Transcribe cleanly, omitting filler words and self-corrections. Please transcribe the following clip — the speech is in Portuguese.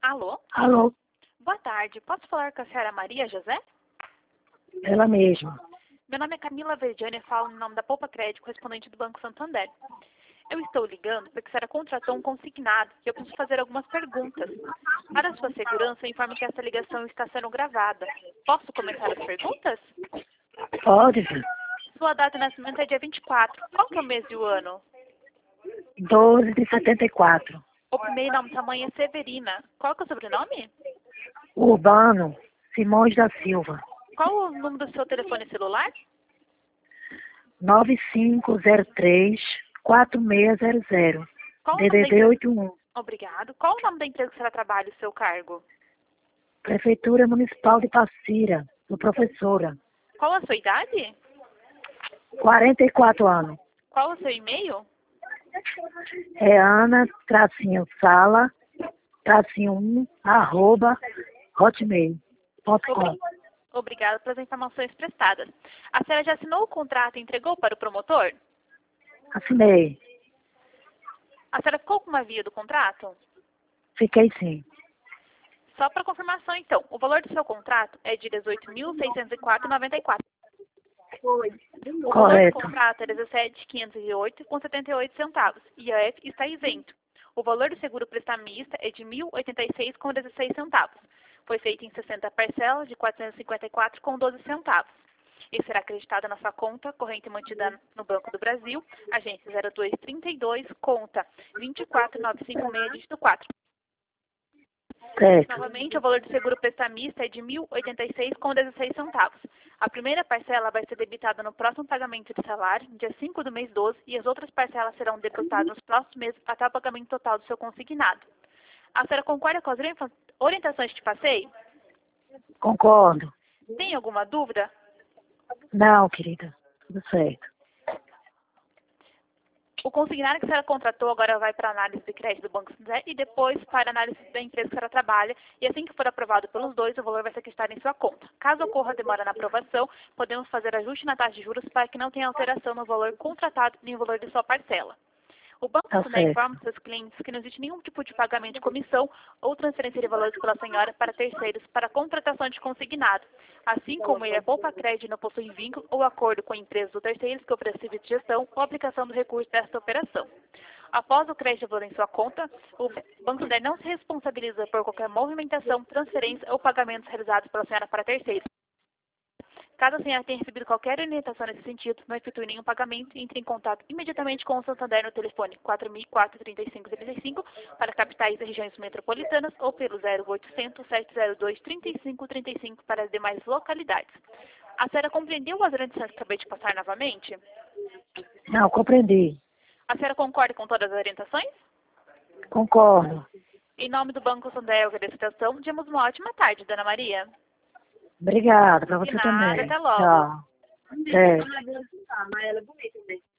Alô? Alô, Boa tarde. Posso falar com a senhora Maria José? ela mesma. Meu nome é Camila Verdiane e falo em nome da Poupa Crédito, correspondente do Banco Santander. Eu estou ligando porque a senhora contratou um consignado e eu preciso fazer algumas perguntas. Para sua segurança, eu informo que essa ligação está sendo gravada. Posso começar as perguntas? Pode, filho. Sua data de nascimento é dia 24. Qual que é o mês e o ano? 12 de 74. O primeiro nome da sua mãe é Severina. Qual que é o sobrenome? Urbano Simões da Silva. Qual o número do seu telefone celular? 9503-4600. Qual o nome da DDD empresa? 81. Obrigado. Qual o nome da empresa que a senhora trabalha e o seu cargo? Prefeitura Municipal de Passira. Sou professora. Qual a sua idade? 44 anos. Qual o seu e-mail? É Ana-Sala-1 @hotmail.com. Obrigada pelas informações prestadas. A senhora já assinou o contrato e entregou para o promotor? Assinei. A senhora ficou com uma via do contrato? Fiquei sim. Só para confirmação, então, o valor do seu contrato é de R$ 18.604,94. O valor do Correto. contrato é R$ 17.508,78 centavos. IAF está isento. O valor do seguro prestamista é de R$ 1.086,16 centavos. Foi feito em 60 parcelas de R$ 454,12 centavos. E será acreditada na sua conta corrente mantida no Banco do Brasil, agência 0232, conta 24956, dígito 4. Certo. Novamente, o valor do seguro prestamista é de R$ 1.086,16 centavos. A primeira parcela vai ser debitada no próximo pagamento de salário, dia 5 do mês 12, e as outras parcelas serão debitadas nos próximos meses até o pagamento total do seu consignado. A senhora concorda com as orientações que passei? Concordo. Tem alguma dúvida? Não, querida. Tudo certo. O consignado que a senhora contratou agora vai para a análise de crédito do Banco Santander e depois para a análise da empresa que a senhora trabalha. E assim que for aprovado pelos dois, o valor vai ser acreditado em sua conta. Caso ocorra demora na aprovação, podemos fazer ajuste na taxa de juros para que não tenha alteração no valor contratado nem no valor de sua parcela. O Banco Tá Santander certo. informa seus clientes que não existe nenhum tipo de pagamento de comissão ou transferência de valores pela senhora para terceiros para contratação de consignado. Assim como ele é poupa crédito e não possui vínculo ou acordo com empresas ou terceiros que oferecem serviço de gestão ou aplicação do recurso desta operação. Após o crédito valor em sua conta, o Banco Santander não se responsabiliza por qualquer movimentação, transferência ou pagamentos realizados pela senhora para terceiros. Caso a senhora tenha recebido qualquer orientação nesse sentido, não efetue nenhum pagamento, entre em contato imediatamente com o Santander no telefone 4004-3535 para capitais e regiões metropolitanas ou pelo 0800-702-3535 para as demais localidades. A senhora compreendeu as orientações que acabei de passar novamente? Não, compreendi. A senhora concorda com todas as orientações? Concordo. Em nome do Banco Santander, eu agradeço a atenção. Temos uma ótima tarde, Dona Maria. Obrigada, para De você nada, também. até logo. Tchau. É.